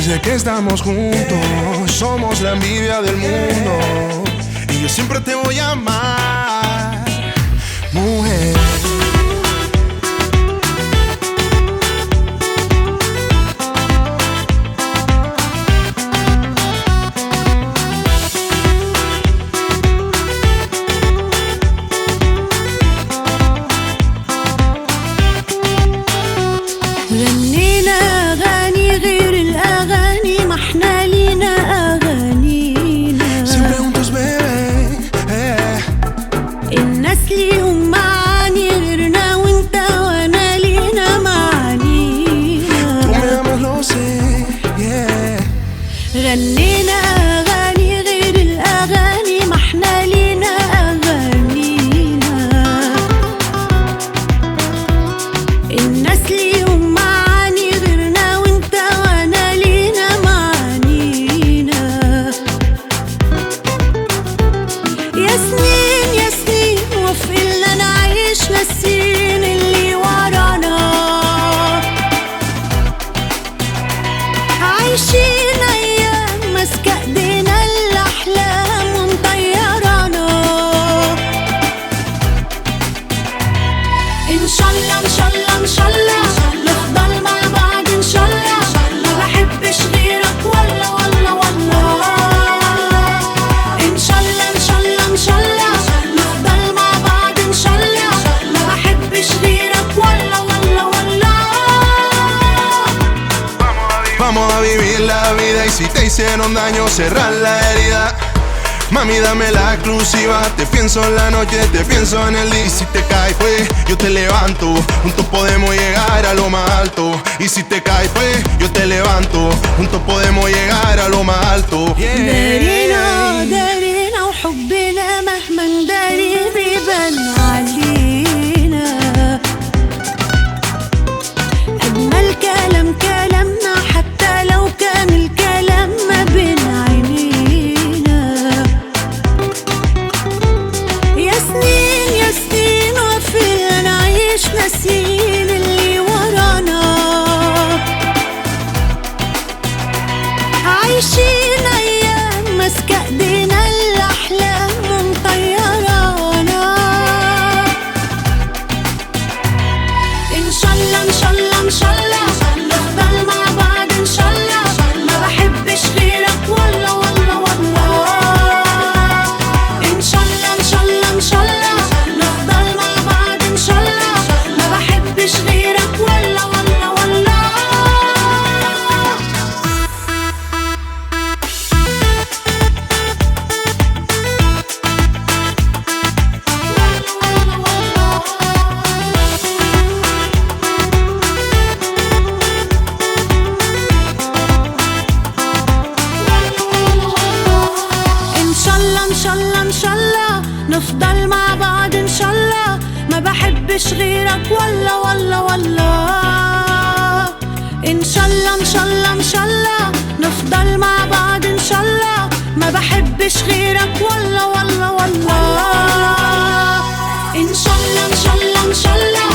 Desde que estamos juntos, somos la envidia del mundo. Y yo siempre te voy a amar, mujer. غنينا أغاني غير الأغاني، ما احنا لينا أغانينا. Siempre juntos, bebé. الناس ليهم معاني غيرنا، وانت وانا لينا معانينا. Tú me amas, lo sé, yeah. غنينا أغاني غير الأغاني، ما احنا لينا أغانينا. الناس ليهم معاني غيرنا، وانت وانا لينا معانينا. يا سنين يا سنين وفقلنا نعيش ناسين اللي ورانا، عايشين أيام ماسكة ايدينا الأحلام ومطيرانا. إن شاء الله إن شاء الله إن شاء الله نفضل مع بعض إن شاء الله. ما بحبش غيرك والله والله والله. إن شاء الله إن شاء الله إن شاء الله نفضل مع بعض إن شاء الله. ما بحبش غيرك والله والله والله. Vamos a vivir la vida y si te hicieron daño, cerrar la herida. Mami, dame la exclusiva. Te pienso en la noche, te pienso en el día. Y si te caes, pues, yo te levanto. Juntos podemos llegar a lo más alto. Y si te caes, pues, yo te levanto. Juntos podemos llegar a lo más alto. دارينا دارينا وحبنا مهما نداري بيبان علينا. أجمل كلام كلامنا حتى لو كان الكلام ما بين عينينا. يا سنين يا سنين وفينا نعيش ناسين اللي ورانا، عايشين أيام ماسكة ايدينا الأحلام ومطيرانا. إن شاء الله إن شاء الله إن شاء الله نفضل مع بعض إن شاء الله. ما بحبش غيرك والله والله والله. إن شاء الله إن شاء الله إن شاء الله نفضل مع بعض إن شاء الله. ما بحبش غيرك والله والله والله. إن شاء الله إن شاء الله إن شاء الله نفضل مع بعض إن شاء الله. ما بحبش غيرك والله والله والله. إن شاء الله إن شاء الله إن شاء الله نفضل مع بعض إن شاء الله. ما بحبش غيرك والله والله والله. إن شاء الله إن شاء الله إن شاء الله